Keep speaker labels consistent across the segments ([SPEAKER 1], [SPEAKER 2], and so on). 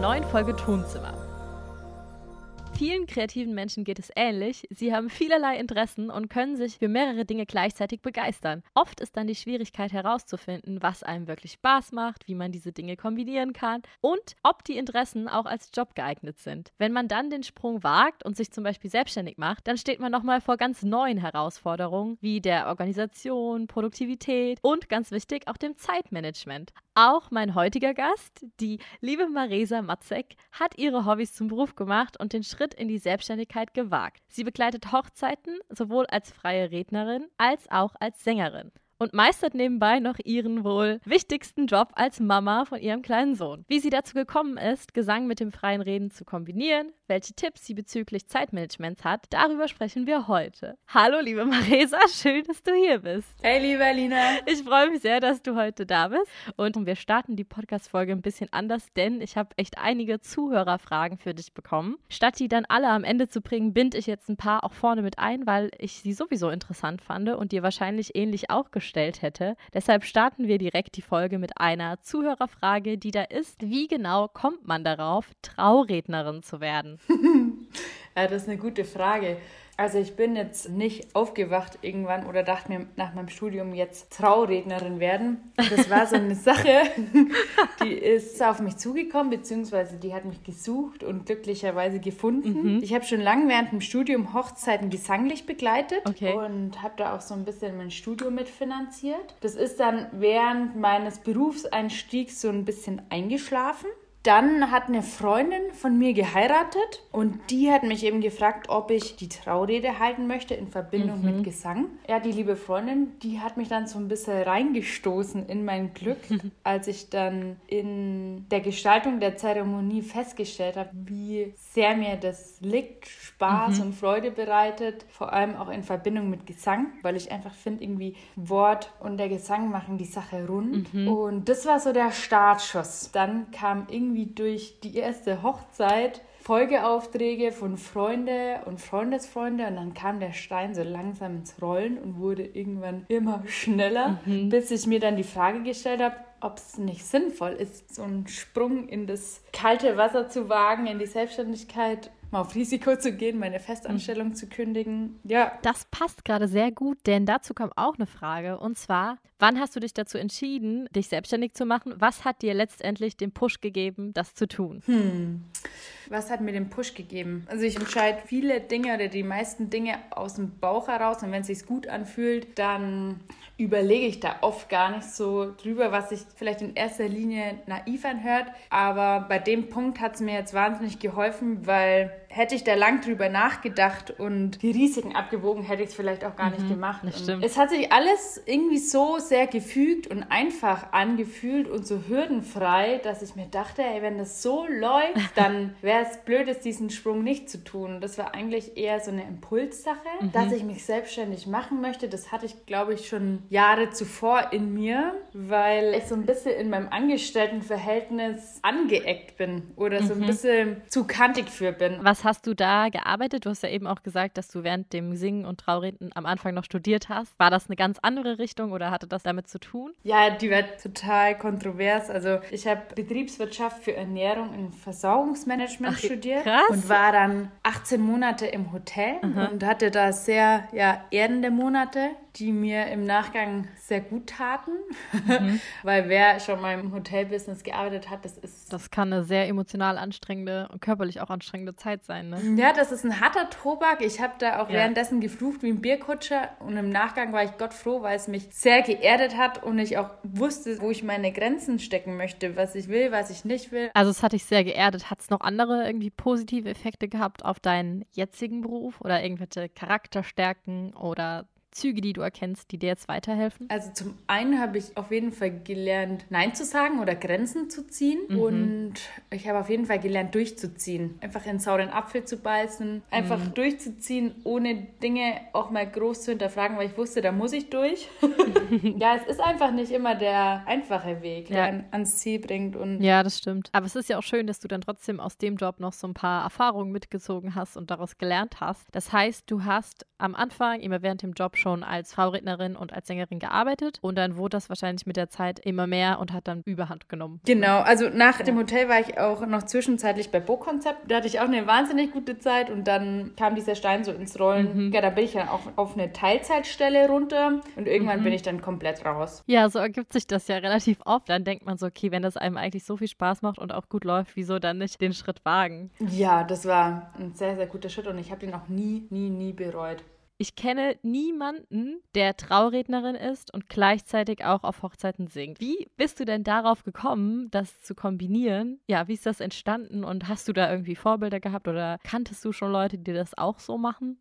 [SPEAKER 1] neuen Folge Tonzimmer. Vielen kreativen Menschen geht es ähnlich. Sie haben vielerlei Interessen und können sich für mehrere Dinge gleichzeitig begeistern. Oft ist dann die Schwierigkeit herauszufinden, was einem wirklich Spaß macht, wie man diese Dinge kombinieren kann und ob die Interessen auch als Job geeignet sind. Wenn man dann den Sprung wagt und sich zum Beispiel selbstständig macht, dann steht man nochmal vor ganz neuen Herausforderungen, wie der Organisation, Produktivität und ganz wichtig auch dem Zeitmanagement. Auch mein heutiger Gast, die liebe Maresa Matzek, hat ihre Hobbys zum Beruf gemacht und den Schritt in die Selbstständigkeit gewagt. Sie begleitet Hochzeiten sowohl als freie Rednerin als auch als Sängerin und meistert nebenbei noch ihren wohl wichtigsten Job als Mama von ihrem kleinen Sohn. Wie sie dazu gekommen ist, Gesang mit dem freien Reden zu kombinieren, welche Tipps sie bezüglich Zeitmanagements hat, darüber sprechen wir heute. Hallo liebe Maresa, schön, dass du hier bist.
[SPEAKER 2] Hey liebe Alina.
[SPEAKER 1] Ich freue mich sehr, dass du heute da bist und wir starten die Podcast-Folge ein bisschen anders, denn ich habe echt einige Zuhörerfragen für dich bekommen. Statt die dann alle am Ende zu bringen, binde ich jetzt ein paar auch vorne mit ein, weil ich sie sowieso interessant fand und dir wahrscheinlich ähnlich auch gestellt hätte. Deshalb starten wir direkt die Folge mit einer Zuhörerfrage, die da ist: Wie genau kommt man darauf, Traurednerin zu werden?
[SPEAKER 2] Ja, das ist eine gute Frage. Also ich bin jetzt nicht aufgewacht irgendwann oder dachte mir nach meinem Studium jetzt Traurednerin werden. Das war so eine Sache, die ist auf mich zugekommen, beziehungsweise die hat mich gesucht und glücklicherweise gefunden. Ich habe schon lange während dem Studium Hochzeiten gesanglich begleitet und habe da auch so ein bisschen mein Studium mitfinanziert. Das ist dann während meines Berufseinstiegs so ein bisschen eingeschlafen. Dann hat eine Freundin von mir geheiratet und die hat mich eben gefragt, ob ich die Traurede halten möchte in Verbindung mit Gesang. Ja, die liebe Freundin, die hat mich dann so ein bisschen reingestoßen in mein Glück, als ich dann in der Gestaltung der Zeremonie festgestellt habe, wie sehr mir das liegt, Spaß und Freude bereitet, vor allem auch in Verbindung mit Gesang, weil ich einfach finde, irgendwie Wort und der Gesang machen die Sache rund. Und das war so der Startschuss. Dann kam irgendwie durch die erste Hochzeit Folgeaufträge von Freunde und Freundesfreunde und dann kam der Stein so langsam ins Rollen und wurde irgendwann immer schneller, bis ich mir dann die Frage gestellt habe, ob es nicht sinnvoll ist, so einen Sprung in das kalte Wasser zu wagen, in die Selbstständigkeit, mal auf Risiko zu gehen, meine Festanstellung zu kündigen. Ja.
[SPEAKER 1] Das passt gerade sehr gut, denn dazu kam auch eine Frage und zwar: Wann hast du dich dazu entschieden, dich selbstständig zu machen? Was hat dir letztendlich den Push gegeben, das zu tun?
[SPEAKER 2] Was hat mir den Push gegeben? Also ich entscheide viele Dinge oder die meisten Dinge aus dem Bauch heraus und wenn es sich gut anfühlt, dann überlege ich da oft gar nicht so drüber, was sich vielleicht in erster Linie naiv anhört. Aber bei dem Punkt hat es mir jetzt wahnsinnig geholfen, weil hätte ich da lang drüber nachgedacht und die Risiken abgewogen, hätte ich es vielleicht auch gar nicht gemacht.
[SPEAKER 1] Das stimmt.
[SPEAKER 2] Es hat sich alles irgendwie so sehr gefügt und einfach angefühlt und so hürdenfrei, dass ich mir dachte, ey, wenn das so läuft, dann wäre es blöd, diesen Sprung nicht zu tun. Das war eigentlich eher so eine Impulssache, dass ich mich selbstständig machen möchte. Das hatte ich, glaube ich, schon Jahre zuvor in mir, weil ich so ein bisschen in meinem Angestelltenverhältnis angeeckt bin oder so ein bisschen zu kantig für bin.
[SPEAKER 1] Was hast du da gearbeitet? Du hast ja eben auch gesagt, dass du während dem Singen und Traureden am Anfang noch studiert hast. War das eine ganz andere Richtung oder hatte das damit zu tun?
[SPEAKER 2] Ja, die war total kontrovers. Also ich habe Betriebswirtschaft für Ernährung und Versorgungsmanagement studiert.
[SPEAKER 1] Krass.
[SPEAKER 2] Und war dann 18 Monate im Hotel und hatte da sehr erdende Monate, die mir im Nachgang sehr gut taten. Weil wer schon mal im Hotelbusiness gearbeitet hat,
[SPEAKER 1] das kann eine sehr emotional anstrengende und körperlich auch anstrengende Zeit sein, ne?
[SPEAKER 2] Ja, das ist ein harter Tobak. Ich habe da auch währenddessen geflucht wie ein Bierkutscher und im Nachgang war ich Gott froh, weil es mich sehr geerdet hat und ich auch wusste, wo ich meine Grenzen stecken möchte, was ich will, was ich nicht will.
[SPEAKER 1] Also es hat dich sehr geerdet. Hat es noch andere irgendwie positive Effekte gehabt auf deinen jetzigen Beruf oder irgendwelche Charakterstärken oder Züge, die du erkennst, die dir jetzt weiterhelfen?
[SPEAKER 2] Also zum einen habe ich auf jeden Fall gelernt, Nein zu sagen oder Grenzen zu ziehen. Und ich habe auf jeden Fall gelernt, durchzuziehen. Einfach in sauren Apfel zu beißen, einfach durchzuziehen, ohne Dinge auch mal groß zu hinterfragen, weil ich wusste, da muss ich durch. Ja, es ist einfach nicht immer der einfache Weg, der einen ans Ziel bringt. Und
[SPEAKER 1] ja, das stimmt. Aber es ist ja auch schön, dass du dann trotzdem aus dem Job noch so ein paar Erfahrungen mitgezogen hast und daraus gelernt hast. Das heißt, du hast am Anfang, immer während dem Job schon als Traurednerin und als Sängerin gearbeitet und dann wurde das wahrscheinlich mit der Zeit immer mehr und hat dann Überhand genommen.
[SPEAKER 2] Genau, also nach dem Hotel war ich auch noch zwischenzeitlich bei Bo-Konzept. Da hatte ich auch eine wahnsinnig gute Zeit und dann kam dieser Stein so ins Rollen. Ja, da bin ich dann auch auf eine Teilzeitstelle runter und irgendwann bin ich dann komplett raus.
[SPEAKER 1] Ja, so ergibt sich das ja relativ oft. Dann denkt man so, okay, wenn das einem eigentlich so viel Spaß macht und auch gut läuft, wieso dann nicht den Schritt wagen?
[SPEAKER 2] Ja, das war ein sehr, sehr guter Schritt und ich habe den auch nie bereut.
[SPEAKER 1] Ich kenne niemanden, der Traurednerin ist und gleichzeitig auch auf Hochzeiten singt. Wie bist du denn darauf gekommen, das zu kombinieren? Ja, wie ist das entstanden und hast du da irgendwie Vorbilder gehabt oder kanntest du schon Leute, die das auch so machen?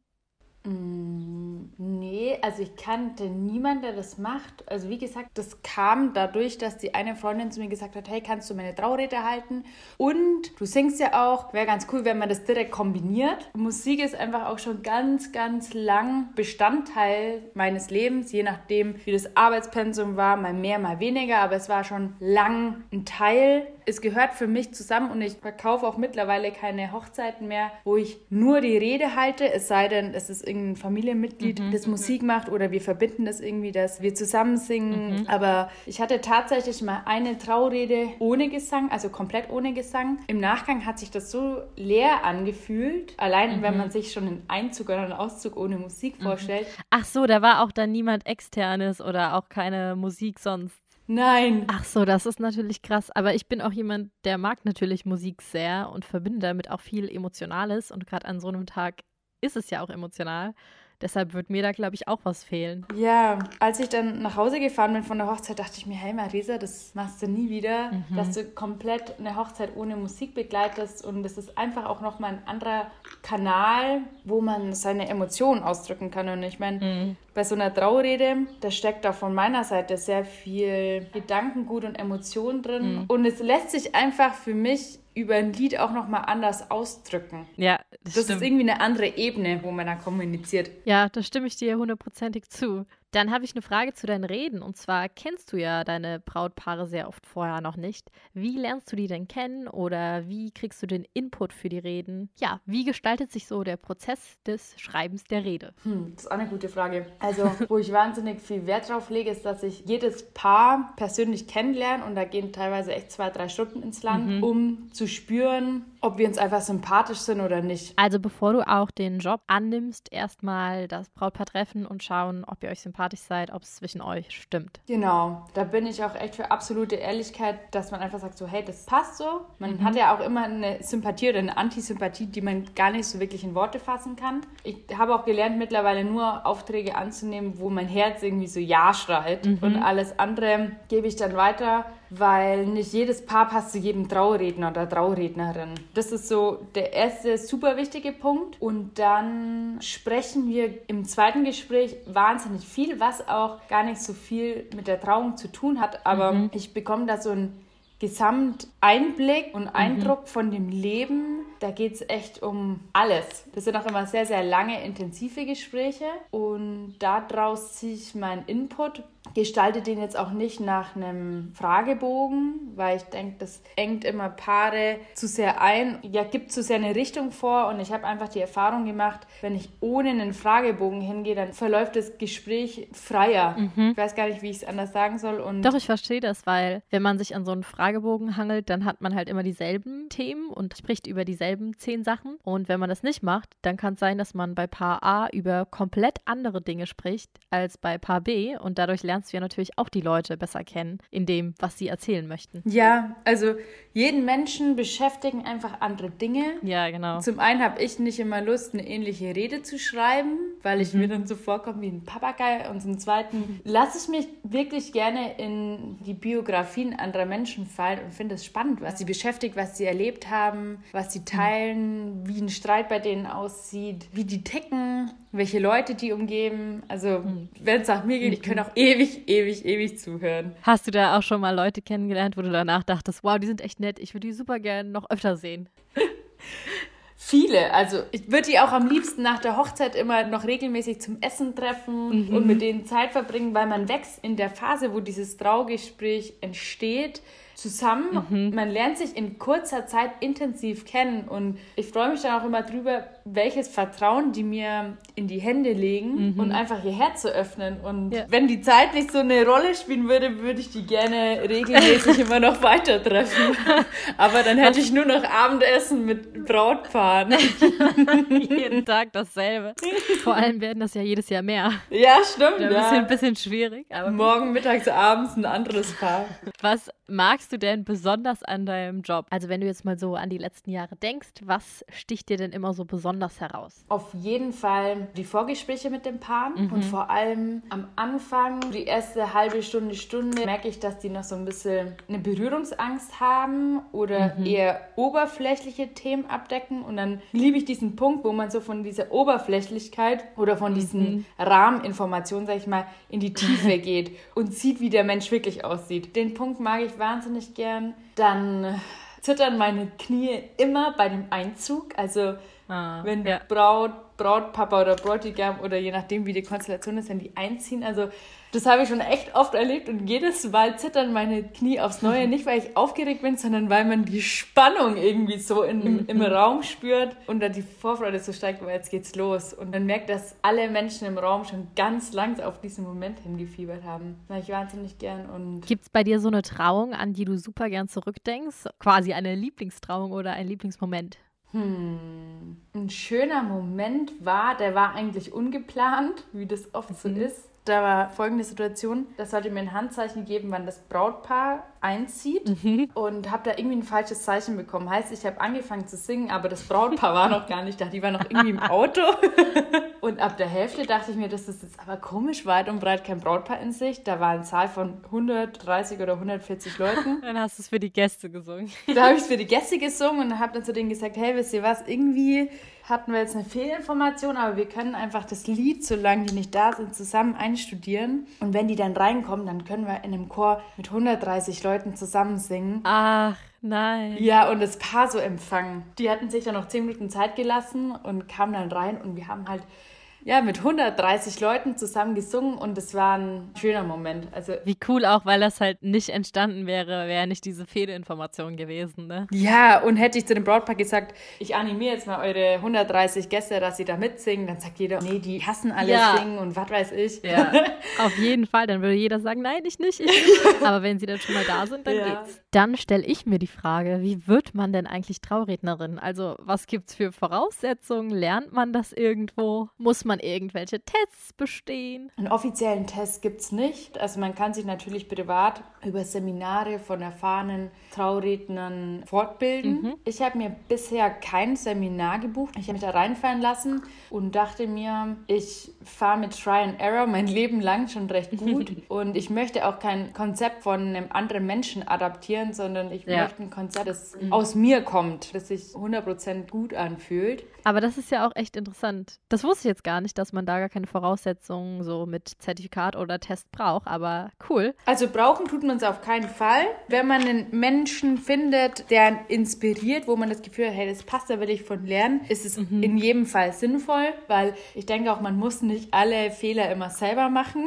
[SPEAKER 2] Nee, also ich kannte niemanden, der das macht. Also wie gesagt, das kam dadurch, dass die eine Freundin zu mir gesagt hat, hey, kannst du meine Traurede halten? Und du singst ja auch, wäre ganz cool, wenn man das direkt kombiniert. Musik ist einfach auch schon ganz, ganz lang Bestandteil meines Lebens, je nachdem, wie das Arbeitspensum war, mal mehr, mal weniger, aber es war schon lang ein Teil. Es gehört für mich zusammen und ich verkaufe auch mittlerweile keine Hochzeiten mehr, wo ich nur die Rede halte, es sei denn, es ist irgendein Familienmitglied, das Musik macht oder wir verbinden das irgendwie, dass wir zusammen singen. Aber ich hatte tatsächlich mal eine Traurede ohne Gesang, also komplett ohne Gesang. Im Nachgang hat sich das so leer angefühlt, allein wenn man sich schon einen Einzug oder einen Auszug ohne Musik vorstellt.
[SPEAKER 1] Ach so, da war auch dann niemand Externes oder auch keine Musik sonst.
[SPEAKER 2] Nein.
[SPEAKER 1] Ach so, das ist natürlich krass. Aber ich bin auch jemand, der mag natürlich Musik sehr und verbinde damit auch viel Emotionales. Und gerade an so einem Tag ist es ja auch emotional. Deshalb wird mir da, glaube ich, auch was fehlen.
[SPEAKER 2] Ja, als ich dann nach Hause gefahren bin von der Hochzeit, dachte ich mir, hey Marisa, das machst du nie wieder, dass du komplett eine Hochzeit ohne Musik begleitest. Und es ist einfach auch nochmal ein anderer Kanal, wo man seine Emotionen ausdrücken kann. Und ich meine, bei so einer Traurede, da steckt da von meiner Seite sehr viel Gedankengut und Emotion drin. Und es lässt sich einfach für mich über ein Lied auch nochmal anders ausdrücken.
[SPEAKER 1] Ja,
[SPEAKER 2] das ist irgendwie eine andere Ebene, wo man da kommuniziert.
[SPEAKER 1] Ja, da stimme ich dir 100%ig zu. Dann habe ich eine Frage zu deinen Reden. Und zwar kennst du ja deine Brautpaare sehr oft vorher noch nicht. Wie lernst du die denn kennen oder wie kriegst du den Input für die Reden? Ja, wie gestaltet sich so der Prozess des Schreibens der Rede?
[SPEAKER 2] Das ist auch eine gute Frage. Also, wo ich wahnsinnig viel Wert drauf lege, ist, dass ich jedes Paar persönlich kennenlerne und da gehen teilweise echt 2-3 Stunden ins Land, um zu spüren, ob wir uns einfach sympathisch sind oder nicht.
[SPEAKER 1] Also bevor du auch den Job annimmst, erstmal das Brautpaar treffen und schauen, ob ihr euch sympathisch seid, ob es zwischen euch stimmt.
[SPEAKER 2] Genau, da bin ich auch echt für absolute Ehrlichkeit, dass man einfach sagt so, hey, das passt so. Man hat ja auch immer eine Sympathie oder eine Antisympathie, die man gar nicht so wirklich in Worte fassen kann. Ich habe auch gelernt, mittlerweile nur Aufträge anzunehmen, wo mein Herz irgendwie so Ja schreit und alles andere gebe ich dann weiter, weil nicht jedes Paar passt zu jedem Trauredner oder Traurednerin. Das ist so der erste super wichtige Punkt. Und dann sprechen wir im zweiten Gespräch wahnsinnig viel, was auch gar nicht so viel mit der Trauung zu tun hat. Aber ich bekomme da so einen Gesamteinblick und Eindruck von dem Leben. Da geht es echt um alles. Das sind auch immer sehr, sehr lange, intensive Gespräche. Und daraus ziehe ich meinen Input. Gestalte den jetzt auch nicht nach einem Fragebogen, weil ich denke, das engt immer Paare zu sehr ein. Ja, gibt zu sehr eine Richtung vor und ich habe einfach die Erfahrung gemacht, wenn ich ohne einen Fragebogen hingehe, dann verläuft das Gespräch freier. Ich weiß gar nicht, wie ich es anders sagen soll. Und
[SPEAKER 1] Doch, ich verstehe das, weil wenn man sich an so einen Fragebogen hangelt, dann hat man halt immer dieselben Themen und spricht über dieselben 10 Sachen. Und wenn man das nicht macht, dann kann es sein, dass man bei Paar A über komplett andere Dinge spricht als bei Paar B und dadurch lernst du ja natürlich auch die Leute besser kennen in dem, was sie erzählen möchten.
[SPEAKER 2] Ja, also jeden Menschen beschäftigen einfach andere Dinge.
[SPEAKER 1] Ja, genau.
[SPEAKER 2] Zum einen habe ich nicht immer Lust, eine ähnliche Rede zu schreiben, weil ich mir dann so vorkomme wie ein Papagei. Und zum Zweiten lasse ich mich wirklich gerne in die Biografien anderer Menschen fallen und finde es spannend, was sie beschäftigt, was sie erlebt haben, was sie teilen, wie ein Streit bei denen aussieht, wie die ticken, welche Leute die umgeben. Also wenn es nach mir geht, ich könnte auch ewig zuhören.
[SPEAKER 1] Hast du da auch schon mal Leute kennengelernt, wo du danach dachtest, wow, die sind echt nett, ich würde die super gerne noch öfter sehen?
[SPEAKER 2] Viele, also ich würde die auch am liebsten nach der Hochzeit immer noch regelmäßig zum Essen treffen und mit denen Zeit verbringen, weil man wächst in der Phase, wo dieses Traugespräch entsteht, zusammen. Man lernt sich in kurzer Zeit intensiv kennen und ich freue mich dann auch immer drüber, welches Vertrauen die mir in die Hände legen und einfach ihr Herz zu öffnen. Und wenn die Zeit nicht so eine Rolle spielen würde, würde ich die gerne regelmäßig immer noch weiter treffen. Aber dann hätte ich nur noch Abendessen mit Brautpaaren.
[SPEAKER 1] Jeden Tag dasselbe. Vor allem werden das ja jedes Jahr mehr.
[SPEAKER 2] Ja, stimmt.
[SPEAKER 1] Ein bisschen schwierig. Aber
[SPEAKER 2] morgen, mittags, abends ein anderes Paar.
[SPEAKER 1] Was magst du denn besonders an deinem Job? Also wenn du jetzt mal so an die letzten Jahre denkst, was sticht dir denn immer so besonders heraus?
[SPEAKER 2] Auf jeden Fall die Vorgespräche mit den Paaren und vor allem am Anfang, die erste halbe Stunde, merke ich, dass die noch so ein bisschen eine Berührungsangst haben oder eher oberflächliche Themen abdecken und dann liebe ich diesen Punkt, wo man so von dieser Oberflächlichkeit oder von diesen Rahmeninformationen, sag ich mal, in die Tiefe geht und sieht, wie der Mensch wirklich aussieht. Den Punkt mag ich wahnsinnig gern. Dann zittern meine Knie immer bei dem Einzug. Also wenn Brautpapa oder Bräutigam oder je nachdem, wie die Konstellation ist, wenn die einziehen. Also das habe ich schon echt oft erlebt und jedes Mal zittern meine Knie aufs Neue. Nicht, weil ich aufgeregt bin, sondern weil man die Spannung irgendwie so im Raum spürt und dann die Vorfreude so steigt, weil jetzt geht's los. Und dann merkt, dass alle Menschen im Raum schon ganz langsam auf diesen Moment hingefiebert haben. Das mache ich wahnsinnig gern. Und
[SPEAKER 1] gibt's bei dir so eine Trauung, an die du super gern zurückdenkst? Quasi eine Lieblingstrauung oder ein Lieblingsmoment?
[SPEAKER 2] Ein schöner Moment der war eigentlich ungeplant, wie das oft so ist. Da war folgende Situation, das sollte mir ein Handzeichen geben, wann das Brautpaar einzieht und habe da irgendwie ein falsches Zeichen bekommen. Heißt, ich habe angefangen zu singen, aber das Brautpaar war noch gar nicht da, die war noch irgendwie im Auto. Und ab der Hälfte dachte ich mir, das ist jetzt aber komisch, weit und breit kein Brautpaar in Sicht. Da war eine Zahl von 130 oder 140 Leuten.
[SPEAKER 1] Dann hast du es für die Gäste gesungen.
[SPEAKER 2] Da habe ich es für die Gäste gesungen und habe dann zu denen gesagt, hey, wisst ihr was, irgendwie hatten wir jetzt eine Fehlinformation, aber wir können einfach das Lied, solange die nicht da sind, zusammen einstudieren. Und wenn die dann reinkommen, dann können wir in einem Chor mit 130 Leuten zusammen singen.
[SPEAKER 1] Ach, nein.
[SPEAKER 2] Ja, und das Paar so empfangen. Die hatten sich dann noch 10 Minuten Zeit gelassen und kamen dann rein und wir haben halt mit 130 Leuten zusammen gesungen und es war ein schöner Moment. Also
[SPEAKER 1] wie cool auch, weil das halt nicht entstanden wäre nicht diese Fehlinformation gewesen, ne?
[SPEAKER 2] Ja, und hätte ich zu dem Brautpaar gesagt, ich animiere jetzt mal eure 130 Gäste, dass sie da mitsingen, dann sagt jeder, nee, die hassen alles singen und was weiß ich.
[SPEAKER 1] Ja, auf jeden Fall, dann würde jeder sagen, nein, ich nicht. Aber wenn sie dann schon mal da sind, dann geht's. Dann stelle ich mir die Frage, wie wird man denn eigentlich Traurednerin? Also was gibt's für Voraussetzungen? Lernt man das irgendwo? Muss man irgendwelche Tests bestehen?
[SPEAKER 2] Einen offiziellen Test gibt es nicht. Also man kann sich natürlich privat über Seminare von erfahrenen Traurednern fortbilden. Ich habe mir bisher kein Seminar gebucht. Ich habe mich da reinfallen lassen und dachte mir, ich fahre mit Try and Error mein Leben lang schon recht gut und ich möchte auch kein Konzept von einem anderen Menschen adaptieren, sondern ich möchte ein Konzept, das aus mir kommt, das sich 100% gut anfühlt.
[SPEAKER 1] Aber das ist ja auch echt interessant. Das wusste ich jetzt gar nicht, dass man da gar keine Voraussetzungen so mit Zertifikat oder Test braucht, aber cool.
[SPEAKER 2] Also brauchen tut man es auf keinen Fall. Wenn man einen Menschen findet, der einen inspiriert, wo man das Gefühl hat, hey, das passt, da will ich von lernen, ist es in jedem Fall sinnvoll, weil ich denke auch, man muss nicht alle Fehler immer selber machen.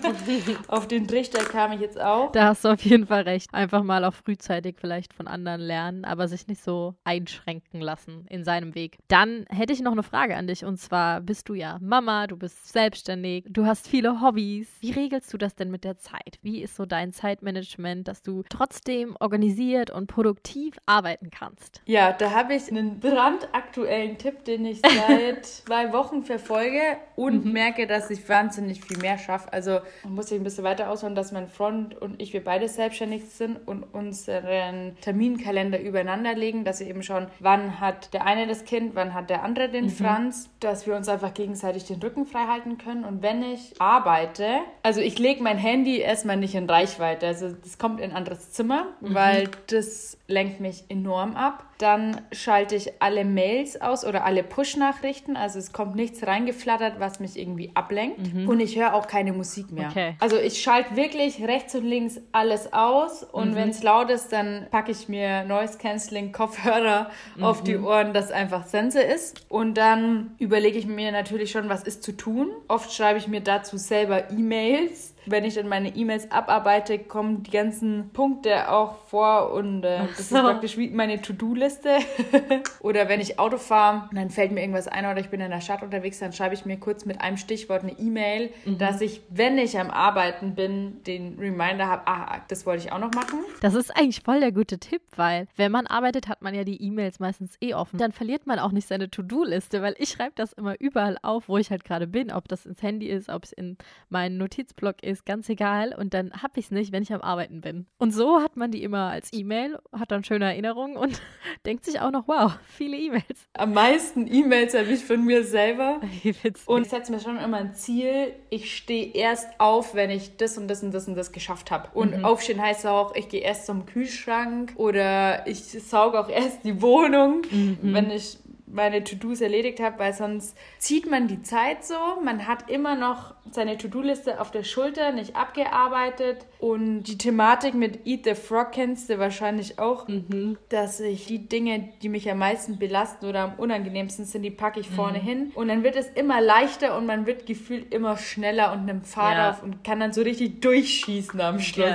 [SPEAKER 2] Auf den Trichter kam ich jetzt auch.
[SPEAKER 1] Da hast du auf jeden Fall recht. Einfach mal auch frühzeitig vielleicht von anderen lernen, aber sich nicht so einschränken lassen in seinem Weg. Dann hätte ich noch eine Frage an dich und zwar bist du ja Mama, du bist selbstständig, du hast viele Hobbys. Wie regelst du das denn mit der Zeit? Wie ist so dein Zeitmanagement, dass du trotzdem organisiert und produktiv arbeiten kannst?
[SPEAKER 2] Ja, da habe ich einen brandaktuellen Tipp, den ich seit 2 Wochen verfolge und merke, dass ich wahnsinnig viel mehr schaffe. Also man muss sich ein bisschen weiter ausholen, dass mein Freund und ich, wir beide selbstständig sind und unseren Terminkalender übereinander legen, dass wir eben schauen, wann hat der eine das Kind, wann hat der andere den Franz, dass wir uns einfach gegenseitig den Rücken frei halten können. Und wenn ich arbeite, also ich lege mein Handy erstmal nicht in Reichweite, also das kommt in ein anderes Zimmer, weil das lenkt mich enorm ab. Dann schalte ich alle Mails aus oder alle Push-Nachrichten, also es kommt nichts reingeflattert, was mich irgendwie ablenkt und ich höre auch keine Musik mehr.
[SPEAKER 1] Okay.
[SPEAKER 2] Also ich schalte wirklich rechts und links alles aus und wenn es laut ist, dann packe ich mir Noise-Canceling-Kopfhörer auf die Ohren, dass einfach Sense ist und dann überlege ich mir natürlich schon, was ist zu tun. Oft schreibe ich mir dazu selber E-Mails, wenn ich dann meine E-Mails abarbeite, kommen die ganzen Punkte auch vor und das ist praktisch wie meine To-Do-Liste. Oder wenn ich Auto fahre, dann fällt mir irgendwas ein oder ich bin in der Stadt unterwegs, dann schreibe ich mir kurz mit einem Stichwort eine E-Mail, dass ich, wenn ich am Arbeiten bin, den Reminder habe, das wollte ich auch noch machen.
[SPEAKER 1] Das ist eigentlich voll der gute Tipp, weil wenn man arbeitet, hat man ja die E-Mails meistens offen. Dann verliert man auch nicht seine To-Do-Liste, weil ich schreibe das immer überall auf, wo ich halt gerade bin, ob das ins Handy ist, ob es in meinen Notizblock ist, ganz egal. Und dann habe ich es nicht, wenn ich am Arbeiten bin. Und so hat man die immer als E-Mail, hat dann schöne Erinnerungen und denkt sich auch noch, wow, viele E-Mails.
[SPEAKER 2] Am meisten E-Mails habe ich von mir selber.
[SPEAKER 1] Witzig.
[SPEAKER 2] Und ich setze mir schon immer ein Ziel, ich stehe erst auf, wenn ich das und das und das und das geschafft habe. Und aufstehen heißt auch, ich gehe erst zum Kühlschrank oder ich sauge auch erst die Wohnung, wenn ich meine To-Dos erledigt habe, weil sonst zieht man die Zeit so. Man hat immer noch seine To-Do-Liste auf der Schulter, nicht abgearbeitet. Und die Thematik mit Eat the Frog kennst du wahrscheinlich auch, dass ich die Dinge, die mich am meisten belasten oder am unangenehmsten sind, die packe ich vorne hin. Und dann wird es immer leichter und man wird gefühlt immer schneller und nimmt Fahrt auf und kann dann so richtig durchschießen am Schluss.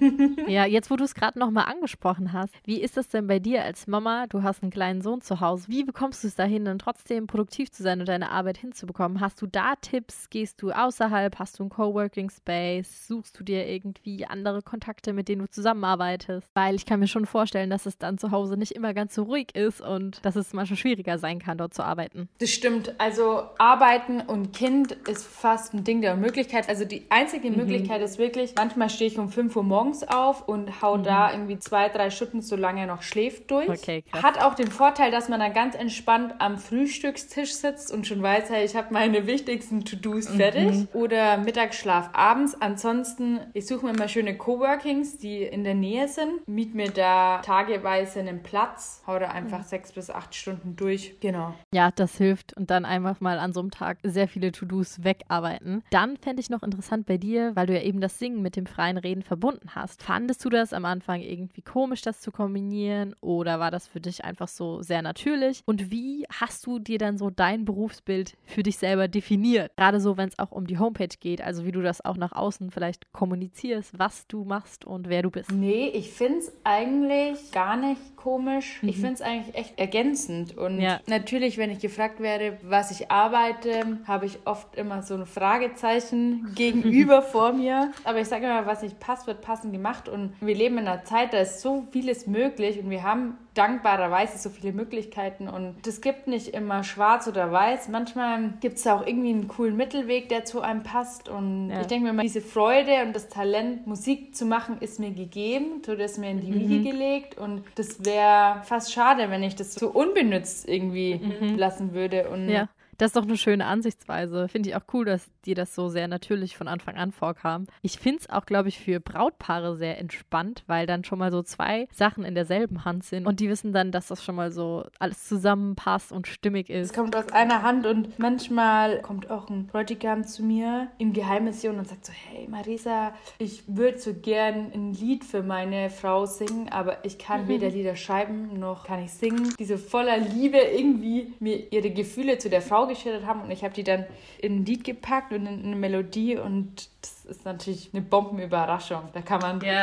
[SPEAKER 1] Ja, jetzt wo du es gerade nochmal angesprochen hast, wie ist das denn bei dir als Mama? Du hast einen kleinen Sohn zu Hause. Wie bekommst du es dahin, dann trotzdem produktiv zu sein und deine Arbeit hinzubekommen? Hast du da Tipps? Gehst du außerhalb? Hast du einen Coworking Space? Suchst du dir irgendwie andere Kontakte, mit denen du zusammenarbeitest? Weil ich kann mir schon vorstellen, dass es dann zu Hause nicht immer ganz so ruhig ist und dass es manchmal schwieriger sein kann, dort zu arbeiten.
[SPEAKER 2] Das stimmt. Also Arbeiten und Kind ist fast ein Ding der Unmöglichkeit. Also die einzige Möglichkeit ist wirklich, manchmal stehe ich um 5 Uhr morgens auf und hau da irgendwie 2-3 Stunden, solange er noch schläft, durch.
[SPEAKER 1] Okay, krass.
[SPEAKER 2] Hat auch den Vorteil, dass man dann ganz entspannt am Frühstückstisch sitzt und schon weiß, hey, ich habe meine wichtigsten To-Dos fertig. Oder Mittagsschlaf abends. Ansonsten, ich suche mir immer schöne Coworkings, die in der Nähe sind. Miet mir da tageweise einen Platz. Hau da einfach 6 bis 8 Stunden durch. Genau.
[SPEAKER 1] Ja, das hilft. Und dann einfach mal an so einem Tag sehr viele To-Dos wegarbeiten. Dann fände ich noch interessant bei dir, weil du ja eben das Singen mit dem freien Reden verbunden hast. Fandest du das am Anfang irgendwie komisch, das zu kombinieren? Oder war das für dich einfach so sehr natürlich? Und wie hast du dir dann so dein Berufsbild für dich selber definiert? Gerade so, wenn es auch um die Homepage geht, also wie du das auch nach außen vielleicht kommunizierst, was du machst und wer du bist.
[SPEAKER 2] Nee, ich finde es eigentlich gar nicht komisch. Ich finde es eigentlich echt ergänzend. Und natürlich, wenn ich gefragt werde, was ich arbeite, habe ich oft immer so ein Fragezeichen gegenüber vor mir. Aber ich sage immer, was nicht passt, wird passend gemacht. Und wir leben in einer Zeit, da ist so vieles möglich und wir haben dankbarerweise so viele Möglichkeiten und es gibt nicht immer schwarz oder weiß. Manchmal gibt es da auch irgendwie einen coolen Mittelweg, der zu einem passt und ich denke mir immer, diese Freude und das Talent, Musik zu machen, ist mir gegeben, so das mir in die Wiege gelegt und das wäre fast schade, wenn ich das so unbenutzt irgendwie lassen würde. Und
[SPEAKER 1] das ist doch eine schöne Ansichtsweise. Finde ich auch cool, dass dir das so sehr natürlich von Anfang an vorkam. Ich finde es auch, glaube ich, für Brautpaare sehr entspannt, weil dann schon mal so 2 Sachen in derselben Hand sind und die wissen dann, dass das schon mal so alles zusammenpasst und stimmig ist.
[SPEAKER 2] Es kommt aus einer Hand und manchmal kommt auch ein Bräutigam zu mir in Geheimmission und sagt so, hey Marisa, ich würde so gern ein Lied für meine Frau singen, aber ich kann weder Lieder schreiben, noch kann ich singen. Die so voller Liebe irgendwie mir ihre Gefühle zu der Frau geschildert haben und ich habe die dann in ein Lied gepackt und in eine Melodie und das ist natürlich eine Bombenüberraschung. Da kann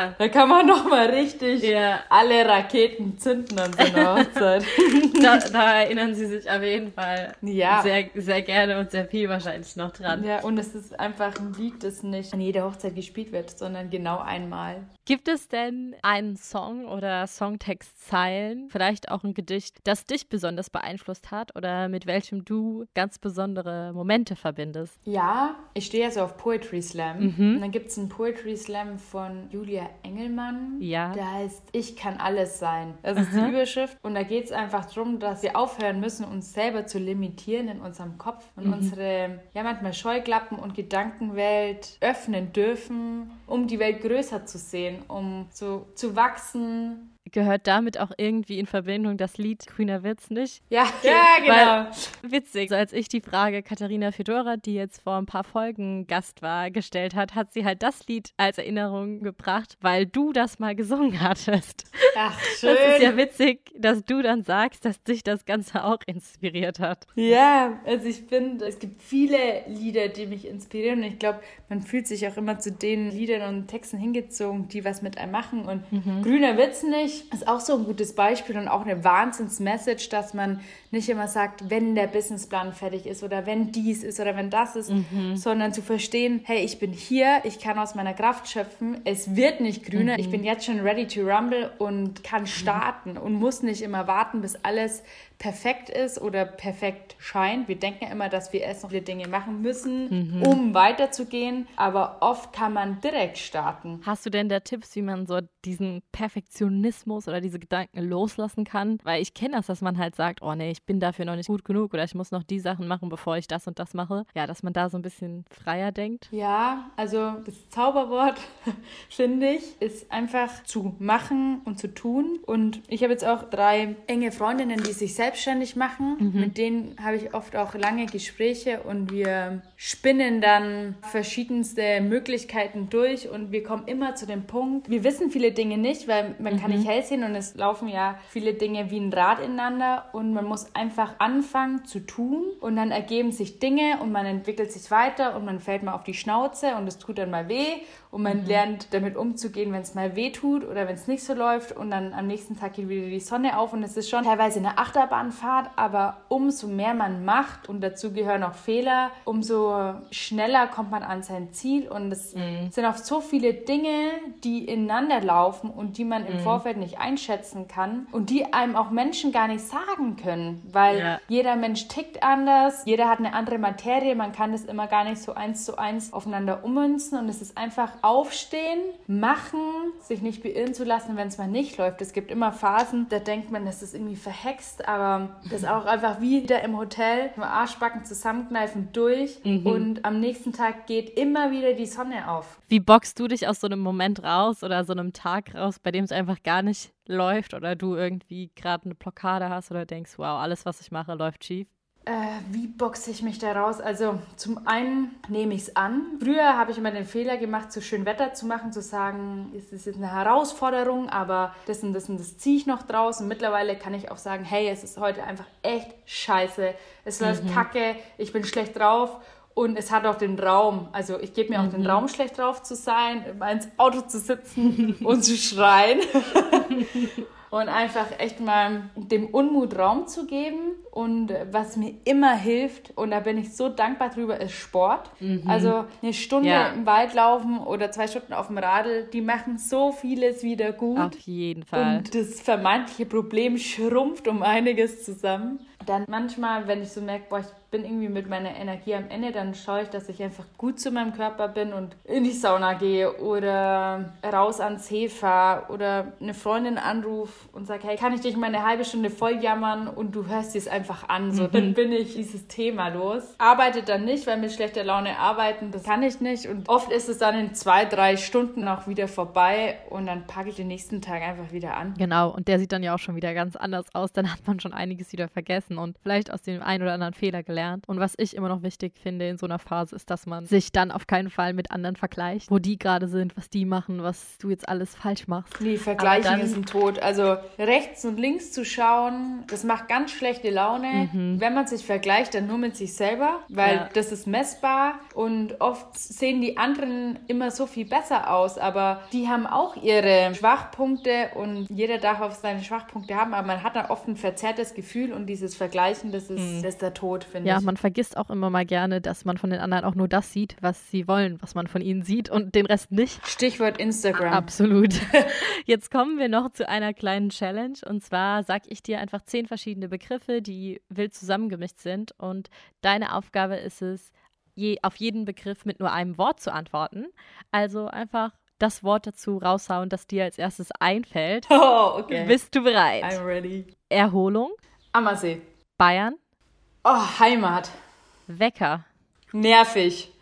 [SPEAKER 2] man noch mal richtig alle Raketen zünden an so einer Hochzeit.
[SPEAKER 1] Da erinnern sie sich auf jeden Fall sehr, sehr gerne und sehr viel wahrscheinlich noch dran.
[SPEAKER 2] Ja, und es ist einfach ein Lied, das nicht an jeder Hochzeit gespielt wird, sondern genau einmal.
[SPEAKER 1] Gibt es denn einen Song oder Songtextzeilen, vielleicht auch ein Gedicht, das dich besonders beeinflusst hat oder mit welchem du ganz besondere Momente verbindest?
[SPEAKER 2] Ja, ich stehe ja so auf Poetry Slam. Und dann gibt es einen Poetry Slam von Julia Engelmann. Ja. Der heißt Ich kann alles sein. Das ist die Überschrift. Und da geht es einfach darum, dass wir aufhören müssen, uns selber zu limitieren in unserem Kopf und unsere, manchmal Scheuklappen und Gedankenwelt öffnen dürfen, um die Welt größer zu sehen, um so zu wachsen.
[SPEAKER 1] Gehört damit auch irgendwie in Verbindung das Lied Grüner wird's nicht?
[SPEAKER 2] Ja, genau.
[SPEAKER 1] Weil, witzig, so als ich die Frage Katharina Fedora, die jetzt vor ein paar Folgen Gast war, gestellt hat sie halt das Lied als Erinnerung gebracht, weil du das mal gesungen hattest.
[SPEAKER 2] Ach, schön.
[SPEAKER 1] Das ist ja witzig, dass du dann sagst, dass dich das Ganze auch inspiriert hat.
[SPEAKER 2] Ja, also ich finde, es gibt viele Lieder, die mich inspirieren und ich glaube, man fühlt sich auch immer zu den Liedern und Texten hingezogen, die was mit einem machen und Grüner wird's nicht ist auch so ein gutes Beispiel und auch eine Wahnsinns-Message, dass man nicht immer sagt, wenn der Businessplan fertig ist oder wenn dies ist oder wenn das ist, sondern zu verstehen, hey, ich bin hier, ich kann aus meiner Kraft schöpfen, es wird nicht grüner, ich bin jetzt schon ready to rumble und kann starten und muss nicht immer warten, bis alles perfekt ist oder perfekt scheint. Wir denken immer, dass wir erst noch viele Dinge machen müssen, um weiterzugehen, aber oft kann man direkt starten.
[SPEAKER 1] Hast du denn da Tipps, wie man so diesen Perfektionismus oder diese Gedanken loslassen kann? Weil ich kenne das, dass man halt sagt, oh nee, ich bin dafür noch nicht gut genug oder ich muss noch die Sachen machen, bevor ich das und das mache. Ja, dass man da so ein bisschen freier denkt.
[SPEAKER 2] Ja, also das Zauberwort, finde ich, ist einfach zu machen und zu tun. Und ich habe jetzt auch 3 enge Freundinnen, die sich selbstständig machen. Mit denen habe ich oft auch lange Gespräche und wir spinnen dann verschiedenste Möglichkeiten durch und wir kommen immer zu dem Punkt, wir wissen viele Dinge nicht, weil man kann nicht hell sehen und es laufen ja viele Dinge wie ein Rad ineinander und man muss einfach anfangen zu tun und dann ergeben sich Dinge und man entwickelt sich weiter und man fällt mal auf die Schnauze und es tut dann mal weh und man lernt damit umzugehen, wenn es mal weh tut oder wenn es nicht so läuft und dann am nächsten Tag geht wieder die Sonne auf und es ist schon teilweise eine Achterbahnfahrt, aber umso mehr man macht und dazu gehören auch Fehler, umso schneller kommt man an sein Ziel und es sind oft so viele Dinge, die ineinander laufen und die man im Vorfeld nicht einschätzen kann und die einem auch Menschen gar nicht sagen können, weil jeder Mensch tickt anders, jeder hat eine andere Materie, man kann das immer gar nicht so 1:1 aufeinander ummünzen und es ist einfach aufstehen, machen, sich nicht beirren zu lassen, wenn es mal nicht läuft. Es gibt immer Phasen, da denkt man, das ist irgendwie verhext, aber das ist auch einfach wie wieder im Hotel, nur Arschbacken zusammenkneifen durch und am nächsten Tag geht immer wieder die Sonne auf.
[SPEAKER 1] Wie boxst du dich aus so einem Moment raus oder so einem Tag raus, bei dem es einfach gar nicht läuft oder du irgendwie gerade eine Blockade hast oder denkst, wow, alles, was ich mache, läuft schief?
[SPEAKER 2] Wie boxe ich mich da raus? Also zum einen nehme ich es an. Früher habe ich immer den Fehler gemacht, so schön Wetter zu machen, zu sagen, es ist jetzt eine Herausforderung, aber das und das und das ziehe ich noch draus. Und mittlerweile kann ich auch sagen, hey, es ist heute einfach echt scheiße. Es läuft kacke, ich bin schlecht drauf. Und es hat auch den Raum, also ich gebe mir auch den Raum, schlecht drauf zu sein, immer ins Auto zu sitzen und zu schreien. Und einfach echt mal dem Unmut Raum zu geben. Und was mir immer hilft, und da bin ich so dankbar drüber, ist Sport. Also eine Stunde im Wald laufen oder 2 Stunden auf dem Radl, die machen so vieles wieder gut.
[SPEAKER 1] Auf jeden Fall.
[SPEAKER 2] Und das vermeintliche Problem schrumpft um einiges zusammen. Dann manchmal, wenn ich so merke, boah, ich bin irgendwie mit meiner Energie am Ende, dann schaue ich, dass ich einfach gut zu meinem Körper bin und in die Sauna gehe oder raus ans See fahre oder eine Freundin anrufe und sage, hey, kann ich dich mal eine halbe Stunde voll jammern und du hörst es einfach an, so, dann bin ich dieses Thema los. Arbeite dann nicht, weil mit schlechter Laune arbeiten, das kann ich nicht und oft ist es dann in 2-3 Stunden auch wieder vorbei und dann packe ich den nächsten Tag einfach wieder an.
[SPEAKER 1] Genau, und der sieht dann ja auch schon wieder ganz anders aus, dann hat man schon einiges wieder vergessen und vielleicht aus dem einen oder anderen Fehler gelernt. Und was ich immer noch wichtig finde in so einer Phase, ist, dass man sich dann auf keinen Fall mit anderen vergleicht, wo die gerade sind, was die machen, was du jetzt alles falsch machst.
[SPEAKER 2] Nee, Vergleichen ist ein Tod. Also rechts und links zu schauen, das macht ganz schlechte Laune. Wenn man sich vergleicht, dann nur mit sich selber, weil das ist messbar und oft sehen die anderen immer so viel besser aus, aber die haben auch ihre Schwachpunkte und jeder darf auf seine Schwachpunkte haben, aber man hat dann oft ein verzerrtes Gefühl und dieses Vergleichen, das ist der Tod, finde ich.
[SPEAKER 1] Ja, man vergisst auch immer mal gerne, dass man von den anderen auch nur das sieht, was sie wollen, was man von ihnen sieht und den Rest nicht.
[SPEAKER 2] Stichwort Instagram.
[SPEAKER 1] Absolut. Jetzt kommen wir noch zu einer kleinen Challenge und zwar sage ich dir einfach 10 verschiedene Begriffe, die wild zusammengemischt sind und deine Aufgabe ist es, auf jeden Begriff mit nur einem Wort zu antworten. Also einfach das Wort dazu raushauen, das dir als erstes einfällt.
[SPEAKER 2] Oh, okay.
[SPEAKER 1] Bist du bereit?
[SPEAKER 2] I'm ready.
[SPEAKER 1] Erholung.
[SPEAKER 2] Ammersee.
[SPEAKER 1] Bayern.
[SPEAKER 2] Oh, Heimat.
[SPEAKER 1] Wecker.
[SPEAKER 2] Nervig.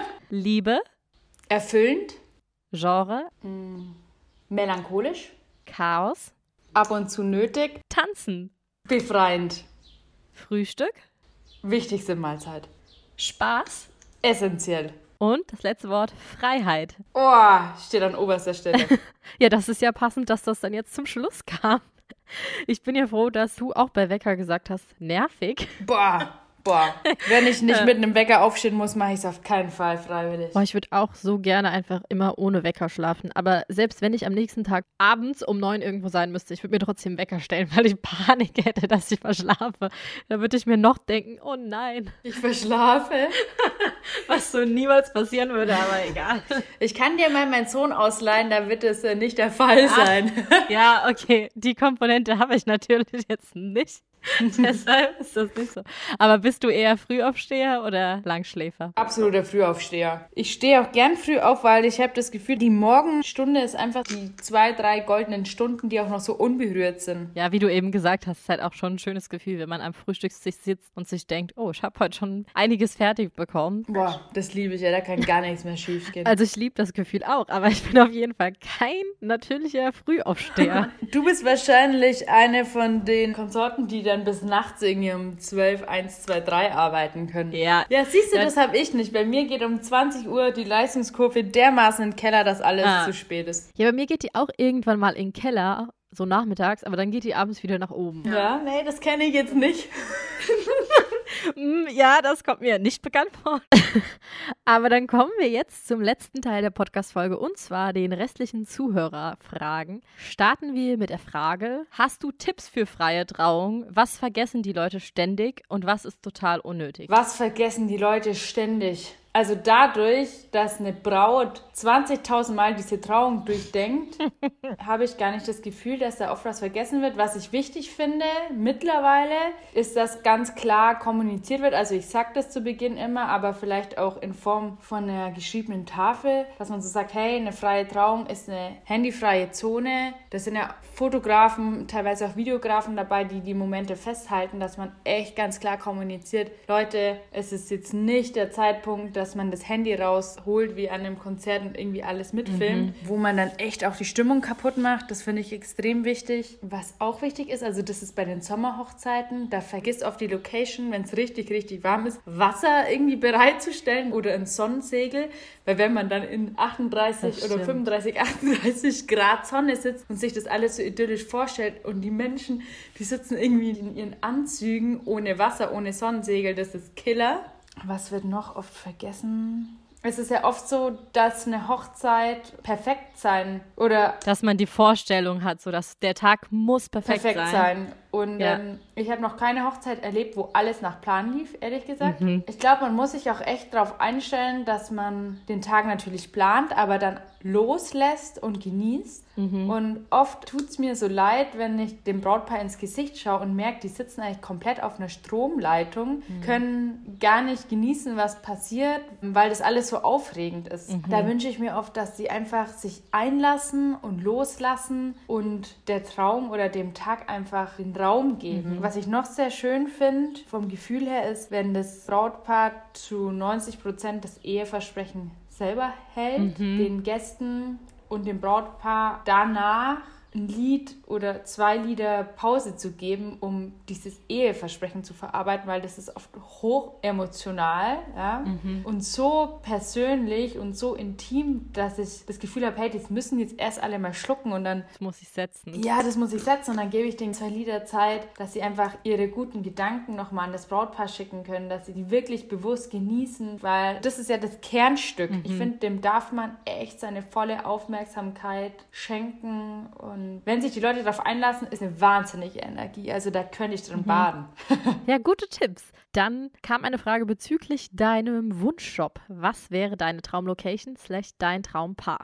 [SPEAKER 1] Liebe.
[SPEAKER 2] Erfüllend.
[SPEAKER 1] Genre.
[SPEAKER 2] Melancholisch.
[SPEAKER 1] Chaos.
[SPEAKER 2] Ab und zu nötig.
[SPEAKER 1] Tanzen.
[SPEAKER 2] Befreiend.
[SPEAKER 1] Frühstück.
[SPEAKER 2] Wichtigste Mahlzeit.
[SPEAKER 1] Spaß.
[SPEAKER 2] Essentiell.
[SPEAKER 1] Und das letzte Wort, Freiheit.
[SPEAKER 2] Oh, steht an oberster Stelle.
[SPEAKER 1] Ja, das ist ja passend, dass das dann jetzt zum Schluss kam. Ich bin ja froh, dass du auch bei Wecker gesagt hast, nervig.
[SPEAKER 2] Boah. Wenn ich nicht mit einem Wecker aufstehen muss, mache ich es auf keinen Fall freiwillig.
[SPEAKER 1] Boah, ich würde auch so gerne einfach immer ohne Wecker schlafen. Aber selbst wenn ich am nächsten Tag abends um 9 irgendwo sein müsste, ich würde mir trotzdem einen Wecker stellen, weil ich Panik hätte, dass ich verschlafe. Da würde ich mir noch denken, oh nein.
[SPEAKER 2] Ich verschlafe.
[SPEAKER 1] Was so niemals passieren würde, aber egal.
[SPEAKER 2] Ich kann dir mal meinen Sohn ausleihen, da wird es nicht der Fall sein.
[SPEAKER 1] Ja, okay, die Komponente habe ich natürlich jetzt nicht. Deshalb ist das nicht so. Aber bist du eher Frühaufsteher oder Langschläfer?
[SPEAKER 2] Absoluter Frühaufsteher. Ich stehe auch gern früh auf, weil ich habe das Gefühl, die Morgenstunde ist einfach die 2, 3 goldenen Stunden, die auch noch so unberührt sind.
[SPEAKER 1] Ja, wie du eben gesagt hast, ist halt auch schon ein schönes Gefühl, wenn man am Frühstückstisch sitzt und sich denkt, oh, ich habe heute schon einiges fertig bekommen.
[SPEAKER 2] Boah, das liebe ich ja, da kann gar nichts mehr schief gehen.
[SPEAKER 1] Also ich liebe das Gefühl auch, aber ich bin auf jeden Fall kein natürlicher Frühaufsteher.
[SPEAKER 2] Du bist wahrscheinlich eine von den Konsorten, die dann bis nachts irgendwie um 12, 1, 2, 3 arbeiten können.
[SPEAKER 1] Ja.
[SPEAKER 2] Ja, siehst du, das habe ich nicht. Bei mir geht um 20 Uhr die Leistungskurve dermaßen in den Keller, dass alles zu spät ist.
[SPEAKER 1] Ja, bei mir geht die auch irgendwann mal in den Keller, so nachmittags, aber dann geht die abends wieder nach oben.
[SPEAKER 2] Ja, nee, das kenne ich jetzt nicht.
[SPEAKER 1] Ja, das kommt mir nicht bekannt vor. Aber dann kommen wir jetzt zum letzten Teil der Podcast-Folge und zwar den restlichen Zuhörerfragen. Starten wir mit der Frage, hast du Tipps für freie Trauung? Was vergessen die Leute ständig und was ist total unnötig?
[SPEAKER 2] Was vergessen die Leute ständig? Also dadurch, dass eine Braut 20.000 Mal diese Trauung durchdenkt, habe ich gar nicht das Gefühl, dass da oft was vergessen wird. Was ich wichtig finde mittlerweile, ist, dass ganz klar kommuniziert wird. Also ich sage das zu Beginn immer, aber vielleicht auch in Form von einer geschriebenen Tafel, dass man so sagt, hey, eine freie Trauung ist eine handyfreie Zone. Das sind ja Fotografen, teilweise auch Videografen dabei, die die Momente festhalten, dass man echt ganz klar kommuniziert. Leute, es ist jetzt nicht der Zeitpunkt, dass man das Handy rausholt, wie an einem Konzert und irgendwie alles mitfilmt, wo man dann echt auch die Stimmung kaputt macht. Das finde ich extrem wichtig. Was auch wichtig ist, also das ist bei den Sommerhochzeiten, da vergisst oft die Location, wenn es richtig, richtig warm ist, Wasser irgendwie bereitzustellen oder ein Sonnensegel, weil wenn man dann in 38 oder 35, 38 Grad Sonne sitzt und sich das alles so idyllisch vorstellt und die Menschen, die sitzen irgendwie in ihren Anzügen ohne Wasser, ohne Sonnensegel, das ist Killer. Was wird noch oft vergessen? Es ist ja oft so, dass eine Hochzeit perfekt sein oder
[SPEAKER 1] dass man die Vorstellung hat, so dass der Tag muss perfekt sein.
[SPEAKER 2] Und ich habe noch keine Hochzeit erlebt, wo alles nach Plan lief, ehrlich gesagt. Ich glaube, man muss sich auch echt darauf einstellen, dass man den Tag natürlich plant, aber dann loslässt und genießt. Und oft tut es mir so leid, wenn ich dem Brautpaar ins Gesicht schaue und merke, die sitzen eigentlich komplett auf einer Stromleitung, können gar nicht genießen, was passiert, weil das alles so aufregend ist. Da wünsche ich mir oft, dass sie einfach sich einlassen und loslassen und der Trauung oder dem Tag einfach den Raum geben. Was ich noch sehr schön finde, vom Gefühl her, ist, wenn das Brautpaar zu 90% das Eheversprechen selber hält, den Gästen und dem Brautpaar danach ein Lied oder 2 Lieder Pause zu geben, um dieses Eheversprechen zu verarbeiten, weil das ist oft hoch emotional, ja? Und so persönlich und so intim, dass ich das Gefühl habe, hey, das müssen jetzt erst alle mal schlucken und dann...
[SPEAKER 1] Das muss ich setzen.
[SPEAKER 2] Ja, das muss ich setzen und dann gebe ich denen 2 Lieder Zeit, dass sie einfach ihre guten Gedanken nochmal an das Brautpaar schicken können, dass sie die wirklich bewusst genießen, weil das ist ja das Kernstück. Ich finde, dem darf man echt seine volle Aufmerksamkeit schenken und wenn sich die Leute darauf einlassen, ist eine wahnsinnige Energie. Also da könnte ich drin baden.
[SPEAKER 1] Ja, gute Tipps. Dann kam eine Frage bezüglich deinem Wunschjob. Was wäre deine Traumlocation / dein Traumpaar?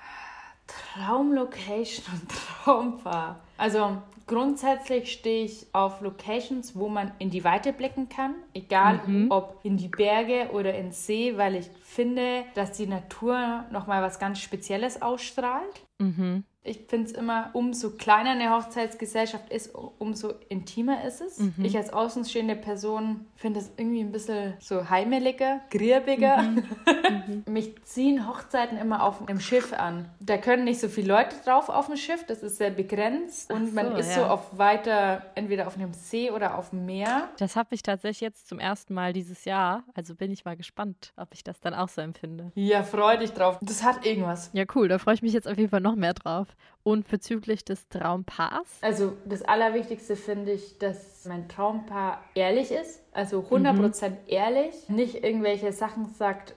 [SPEAKER 2] Traumlocation und Traumpaar. Also grundsätzlich stehe ich auf Locations, wo man in die Weite blicken kann. Egal ob in die Berge oder ins See, weil ich finde, dass die Natur nochmal was ganz Spezielles ausstrahlt. Ich finde es immer, umso kleiner eine Hochzeitsgesellschaft ist, umso intimer ist es. Ich als außenstehende Person finde es irgendwie ein bisschen so heimeliger, griebiger. Mich ziehen Hochzeiten immer auf einem Schiff an. Da können nicht so viele Leute drauf auf dem Schiff, das ist sehr begrenzt. Und man ist so auf weiter, entweder auf einem See oder auf dem Meer.
[SPEAKER 1] Das habe ich tatsächlich jetzt zum ersten Mal dieses Jahr. Also bin ich mal gespannt, ob ich das dann auch so empfinde.
[SPEAKER 2] Ja, freu dich drauf. Das hat irgendwas.
[SPEAKER 1] Ja, cool. Da freue ich mich jetzt auf jeden Fall noch mehr drauf. Und bezüglich des Traumpaars?
[SPEAKER 2] Also das Allerwichtigste finde ich, dass mein Traumpaar ehrlich ist. Also 100% ehrlich. Nicht irgendwelche Sachen sagt,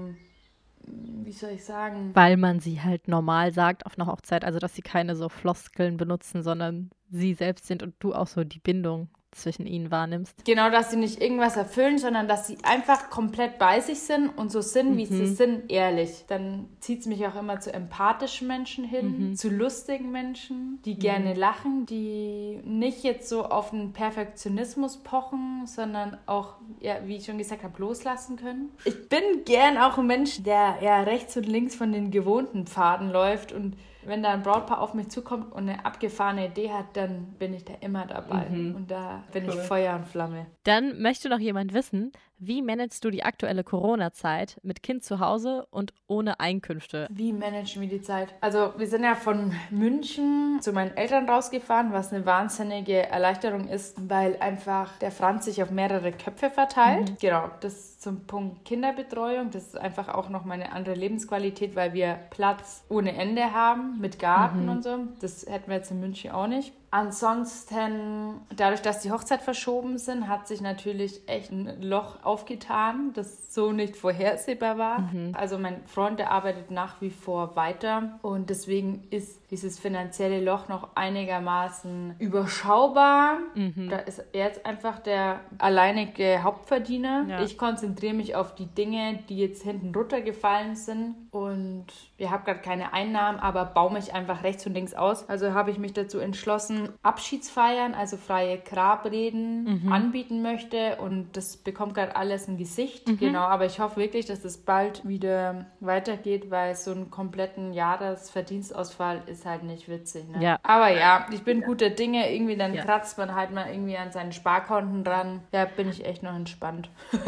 [SPEAKER 2] wie soll ich sagen?
[SPEAKER 1] Weil man sie halt normal sagt auf einer Hochzeit. Also dass sie keine so Floskeln benutzen, sondern sie selbst sind und du auch so die Bindung zwischen ihnen wahrnimmst.
[SPEAKER 2] Genau, dass sie nicht irgendwas erfüllen, sondern dass sie einfach komplett bei sich sind und so sind, wie sie sind, ehrlich. Dann zieht es mich auch immer zu empathischen Menschen hin, zu lustigen Menschen, die gerne lachen, die nicht jetzt so auf den Perfektionismus pochen, sondern auch, ja, wie ich schon gesagt habe, loslassen können. Ich bin gern auch ein Mensch, der ja rechts und links von den gewohnten Pfaden läuft, und wenn da ein Brautpaar auf mich zukommt und eine abgefahrene Idee hat, dann bin ich da immer dabei. Und da bin ich Feuer und Flamme.
[SPEAKER 1] Dann möchte noch jemand wissen, wie managst du die aktuelle Corona-Zeit mit Kind zu Hause und ohne Einkünfte?
[SPEAKER 2] Wie managen wir die Zeit? Also wir sind ja von München zu meinen Eltern rausgefahren, was eine wahnsinnige Erleichterung ist, weil einfach der Franz sich auf mehrere Köpfe verteilt. Genau, das zum Punkt Kinderbetreuung. Das ist einfach auch noch mal eine andere Lebensqualität, weil wir Platz ohne Ende haben mit Garten und so. Das hätten wir jetzt in München auch nicht. Ansonsten, dadurch, dass die Hochzeit verschoben sind, hat sich natürlich echt ein Loch aufgetan, das so nicht vorhersehbar war. Also mein Freund, der arbeitet nach wie vor weiter, und deswegen ist dieses finanzielle Loch noch einigermaßen überschaubar. Da ist er jetzt einfach der alleinige Hauptverdiener. Ja. Ich konzentriere mich auf die Dinge, die jetzt hinten runtergefallen sind, und ich habe gerade keine Einnahmen, aber baue mich einfach rechts und links aus. Also habe ich mich dazu entschlossen, Abschiedsfeiern, also freie Grabreden anbieten möchte, und das bekommt gerade alles ein Gesicht. Genau, aber ich hoffe wirklich, dass es bald wieder weitergeht, weil so einen kompletten Jahresverdienstausfall ist halt nicht witzig. Ne? Ja. Aber ja, ich bin guter Dinge, irgendwie dann kratzt man halt mal irgendwie an seinen Sparkonten dran. Da bin ich echt noch entspannt.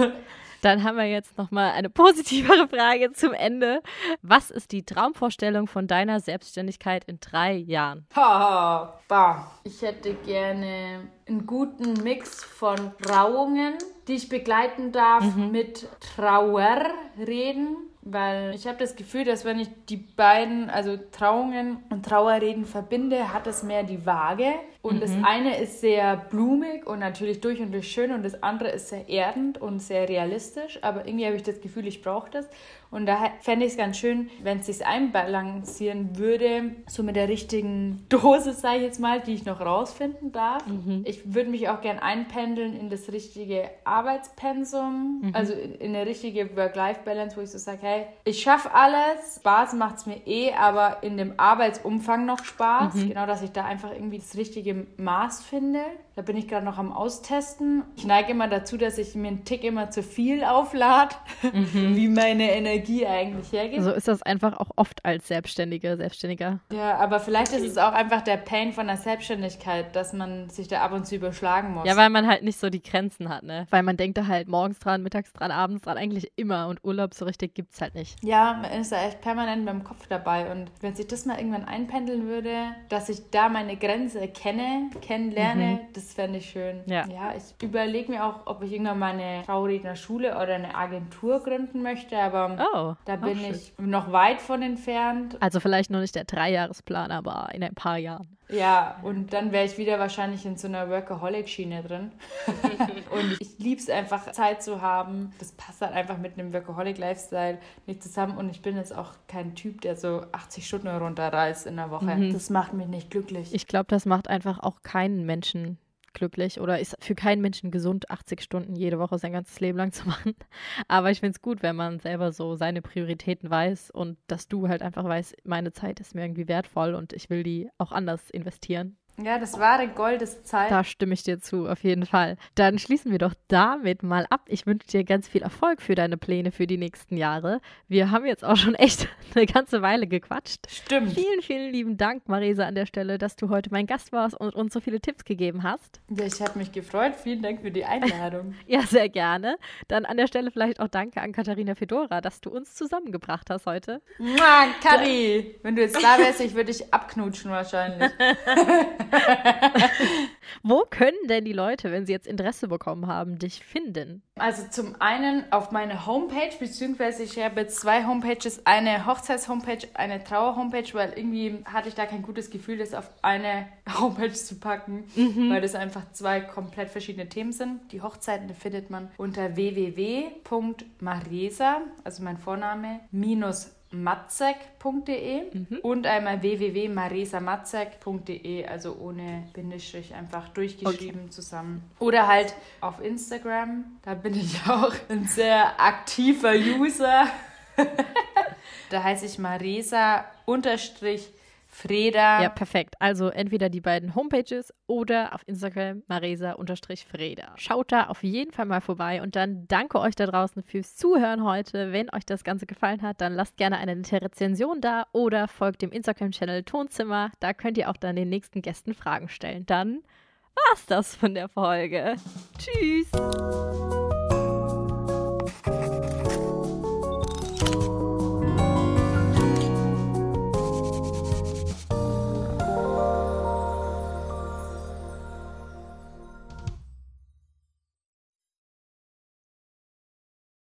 [SPEAKER 1] Dann haben wir jetzt nochmal eine positivere Frage zum Ende. Was ist die Traumvorstellung von deiner Selbstständigkeit in 3 Jahren?
[SPEAKER 2] Ich hätte gerne einen guten Mix von Trauungen, die ich begleiten darf mit Trauerreden. Weil ich habe das Gefühl, dass wenn ich die beiden, also Trauungen und Trauerreden verbinde, hat es mehr die Waage. Und das eine ist sehr blumig und natürlich durch und durch schön, und das andere ist sehr erdend und sehr realistisch. Aber irgendwie habe ich das Gefühl, ich brauche das. Und da fände ich es ganz schön, wenn es sich einbalancieren würde, so mit der richtigen Dosis, sage ich jetzt mal, die ich noch rausfinden darf. Ich würde mich auch gern einpendeln in das richtige Arbeitspensum, also in eine richtige Work-Life-Balance, wo ich so sage, hey, ich schaffe alles, Spaß macht es mir aber in dem Arbeitsumfang noch Spaß. Genau, dass ich da einfach irgendwie das richtige Maß finde. Da bin ich gerade noch am Austesten. Ich neige immer dazu, dass ich mir einen Tick immer zu viel auflade, wie meine Energie eigentlich hergeht.
[SPEAKER 1] So ist das einfach auch oft als Selbstständiger.
[SPEAKER 2] Ja, aber vielleicht ist es auch einfach der Pain von der Selbstständigkeit, dass man sich da ab und zu überschlagen muss.
[SPEAKER 1] Ja, weil man halt nicht so die Grenzen hat, ne? Weil man denkt da halt morgens dran, mittags dran, abends dran, eigentlich immer, und Urlaub so richtig gibt's halt nicht.
[SPEAKER 2] Ja, man ist da echt permanent beim Kopf dabei, und wenn sich das mal irgendwann einpendeln würde, dass ich da meine Grenze kennenlerne, das fände ich schön. Ja, ich überlege mir auch, ob ich irgendwann mal eine Traurednerschule oder eine Agentur gründen möchte, aber da bin ich noch weit von entfernt.
[SPEAKER 1] Also vielleicht noch nicht der 3-Jahresplan, aber in ein paar Jahren.
[SPEAKER 2] Ja, und dann wäre ich wieder wahrscheinlich in so einer Workaholic-Schiene drin. Und ich liebe es einfach, Zeit zu haben. Das passt halt einfach mit einem Workaholic-Lifestyle nicht zusammen. Und ich bin jetzt auch kein Typ, der so 80 Stunden runterreißt in der Woche. Das macht mich nicht glücklich.
[SPEAKER 1] Ich glaube, das macht einfach auch keinen Menschen glücklich oder ist für keinen Menschen gesund, 80 Stunden jede Woche sein ganzes Leben lang zu machen. Aber ich finde es gut, wenn man selber so seine Prioritäten weiß und dass du halt einfach weißt, meine Zeit ist mir irgendwie wertvoll und ich will die auch anders investieren.
[SPEAKER 2] Ja, das wahre Gold ist Zeit.
[SPEAKER 1] Da stimme ich dir zu, auf jeden Fall. Dann schließen wir doch damit mal ab. Ich wünsche dir ganz viel Erfolg für deine Pläne für die nächsten Jahre. Wir haben jetzt auch schon echt eine ganze Weile gequatscht.
[SPEAKER 2] Stimmt.
[SPEAKER 1] Vielen, vielen lieben Dank, Marisa, an der Stelle, dass du heute mein Gast warst und uns so viele Tipps gegeben hast.
[SPEAKER 2] Ja, ich habe mich gefreut. Vielen Dank für die Einladung.
[SPEAKER 1] Ja, sehr gerne. Dann an der Stelle vielleicht auch danke an Katharina Fedora, dass du uns zusammengebracht hast heute.
[SPEAKER 2] Mua, Kari, wenn du jetzt da wärst, ich würde dich abknutschen wahrscheinlich.
[SPEAKER 1] Wo können denn die Leute, wenn sie jetzt Interesse bekommen haben, dich finden?
[SPEAKER 2] Also zum einen auf meine Homepage, beziehungsweise ich habe jetzt 2 Homepages, eine Hochzeits-Homepage, eine Trauer-Homepage, weil irgendwie hatte ich da kein gutes Gefühl, das auf eine Homepage zu packen, weil das einfach 2 komplett verschiedene Themen sind. Die Hochzeiten, die findet man unter www.maresa, also mein Vorname, matzek.de und einmal www.maresamatzek.de, also ohne Bindestrich, einfach durchgeschrieben zusammen. Oder halt auf Instagram, da bin ich auch ein sehr aktiver User. Da heiße ich Maresa_Freda.
[SPEAKER 1] Ja, perfekt. Also entweder die beiden Homepages oder auf Instagram Maresa_Freda. Schaut da auf jeden Fall mal vorbei und dann danke euch da draußen fürs Zuhören heute. Wenn euch das Ganze gefallen hat, dann lasst gerne eine nette Rezension da oder folgt dem Instagram-Channel Tonzimmer. Da könnt ihr auch dann den nächsten Gästen Fragen stellen. Dann war's das von der Folge. Tschüss!